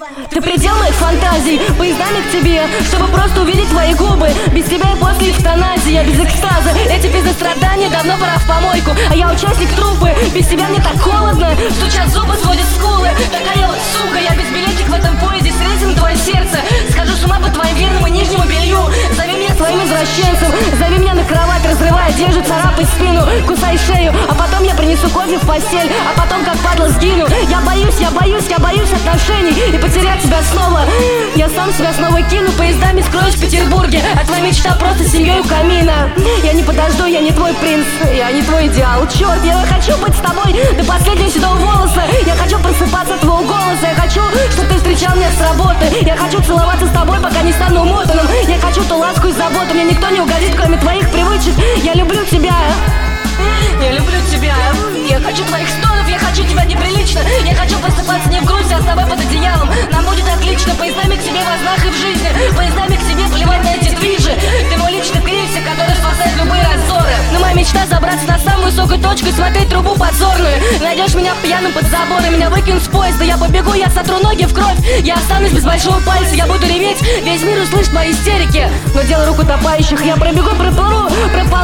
Ты предел моих фантазий, поездами к тебе, чтобы просто увидеть твои губы. Без тебя и после эвтаназии, я без экстаза. Эти бизнес-страдания давно пора в помойку, а я участник труппы. Без тебя мне так холодно, стучат зубы, сводят скулы. Такая вот сука, я без билетик в этом поезде. Срезим твое сердце, схожу с ума по твоим верному нижнему белью. Зови меня своим извращенцем, зови меня на кровать, разрывай одежду, царапай спину, кусай шею. А потом я принесу кофе в постель, а потом как падла сгину. Я боюсь отношений и потерять тебя снова. Я сам себя снова кину, поездами скроюсь в Петербурге. А твоя мечта просто семьей у камина. Я не подожду, я не твой принц, я не твой идеал. Черт, я хочу быть с тобой до последнего седого волоса. Я хочу просыпаться от твоего голоса. Я хочу, чтобы ты встречал меня с работы. Я хочу целоваться с тобой, пока не стану умотанным. Я хочу ту ласку и заботу. Мне никто не угодит, кроме твоих привычек. Я люблю тебя. Я люблю тебя. Я хочу твоих стонов, я хочу тебя неприлично. Я хочу просыпаться не в груди, а с тобой под одеялом. Нам будет отлично, поездами к тебе во снах и в жизни. Поездами к тебе плевать на эти движи. Ты мой личный кризис, который спасает любые раздоры. Но моя мечта забраться на самую высокую точку и смотреть трубу подзорную. Найдешь меня пьяным под забором, меня выкинут с поезда. Я побегу, я сотру ноги в кровь. Я останусь без большого пальца, я буду реветь. Весь мир услышит мои истерики. Но дело рук утопающих, я пробегу, проплыву